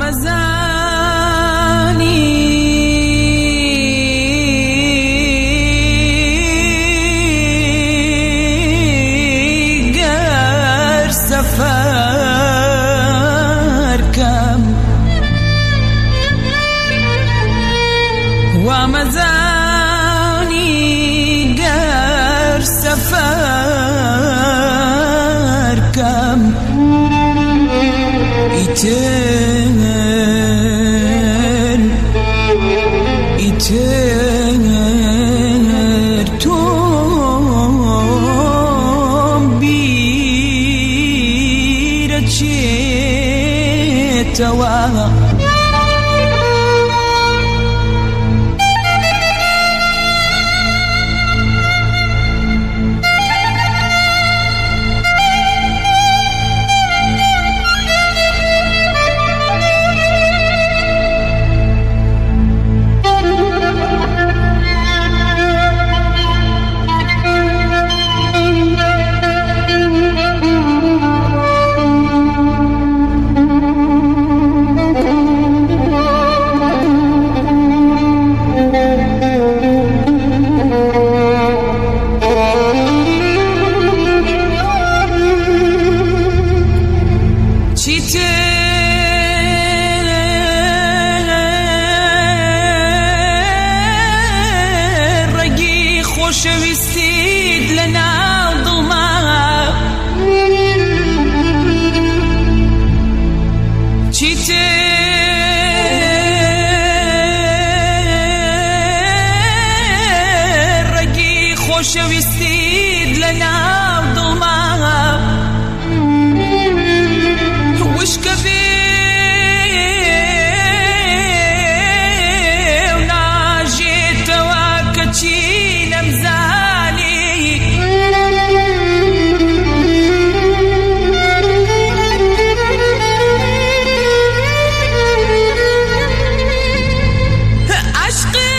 ومزاني قر سفر كم يتر توم بيرتشي توا شويستيد لنا ظلمة رقي خوش ويستيد لنا ظلمة وش كبير وناجيت واكتشي نمزاني عشقي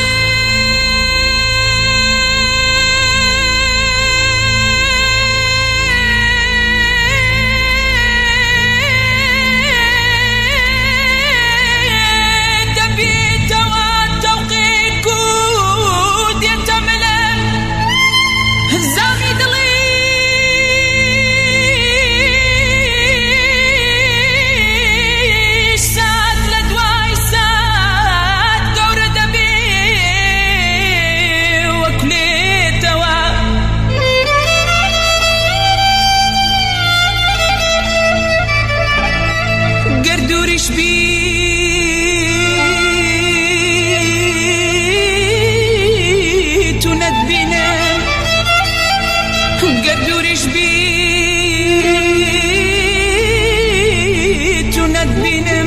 دبيت والتوقيت كود يتملم زامي دلي ساد لدواي ساد دور دبي وكلي توا قردوري شبيت وندبنا قردوري شبيت وندبنا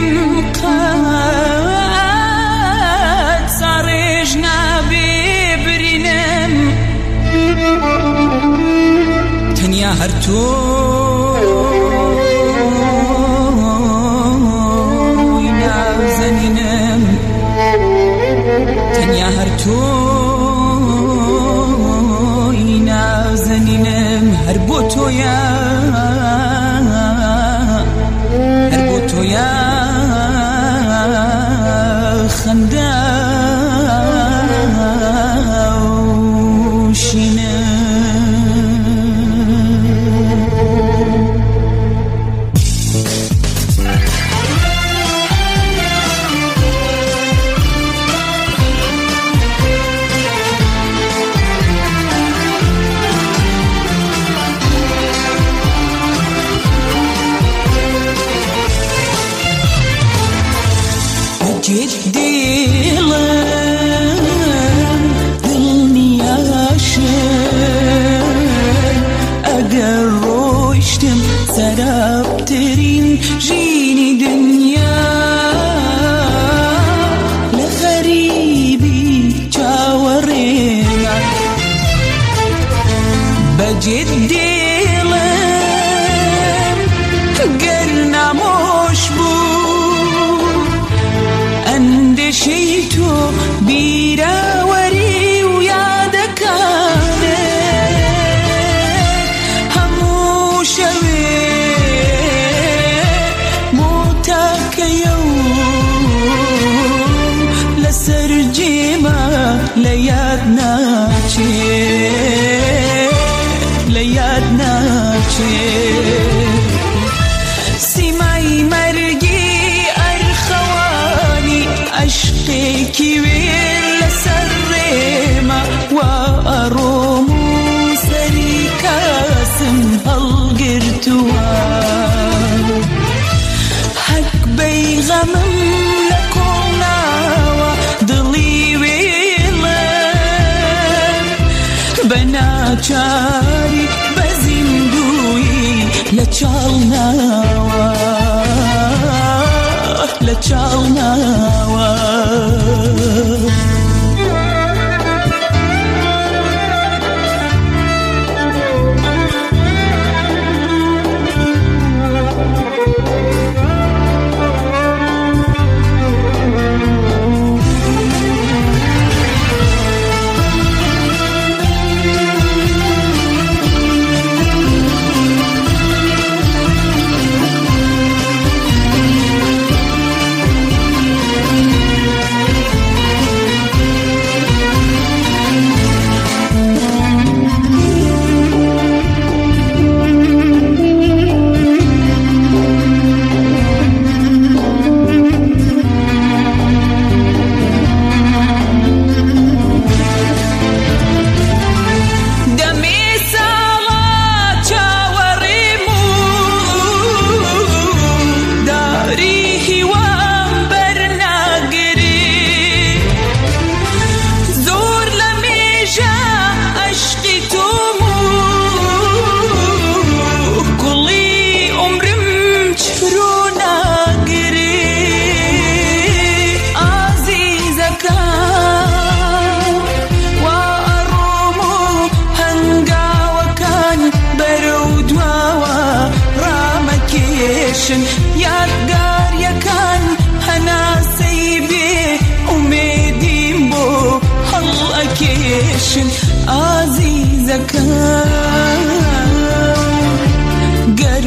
مقاد صارجنا ببرنم تنيا هرتو تنيا هرتو ينازنينم هربوتو يا خندا وشينا جدي ظلني عاشق أقر واشتم سراب ترين جيني دنيا لغريبي جاورينا بجدي قرنا مشبو اندشيتو بيراوري ويادك همو شوي موتاك لياد ناچێ لياد ناچێ سیمای مەرگی ئەرخەوانی عەشقێکی وێر لەسەر ڕێمە وا ئەڕۆم و سەری کاسم هەڵگرتووە هەک بەیغەمم لە کۆڵناوە دڵی وێڵم بە ناچاری بە زیندووی لە چاڵناوە لە چاڵناوە یادگاریەکان هەناسەی بێ ئومێدیم بۆ هەڵ ئەکێشن ئازیزەکان گەر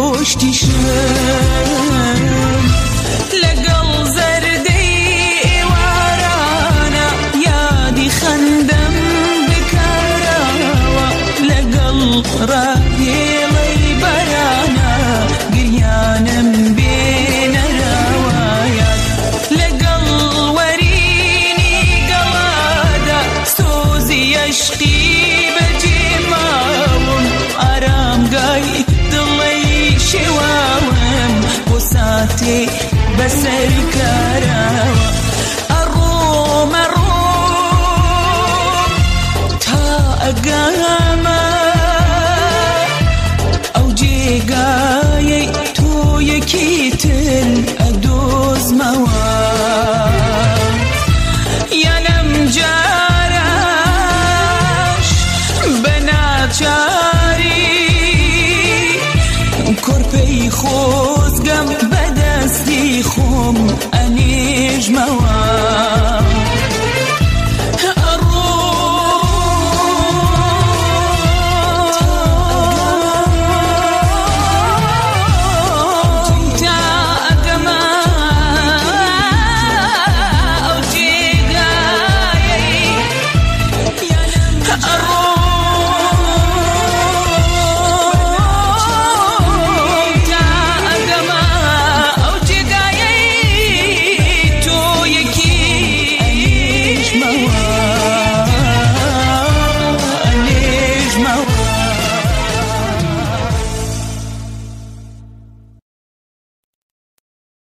ڕۆشتیشن لەگەڵ زەردەی ئێوارانە یادی خەندەم بکارەوە لەگەڵ ڕاهێڵەی بەرانە گریانم بێنەراوایە لەگەڵ وەرینی گەڵادا سۆزی عەشقی بەجێماوم ئارامگای دڵەی شێواوم بۆ ساتێ بەسەر کاراوە ئەڕۆم تا ئەگامە ئەو جێگایەی تۆ یەکیتر ئەدۆزمەوە یانەم جارەش بە ناچاری کۆرپەی خۆزگەم بەدەستی خۆم ئەنێژمەوە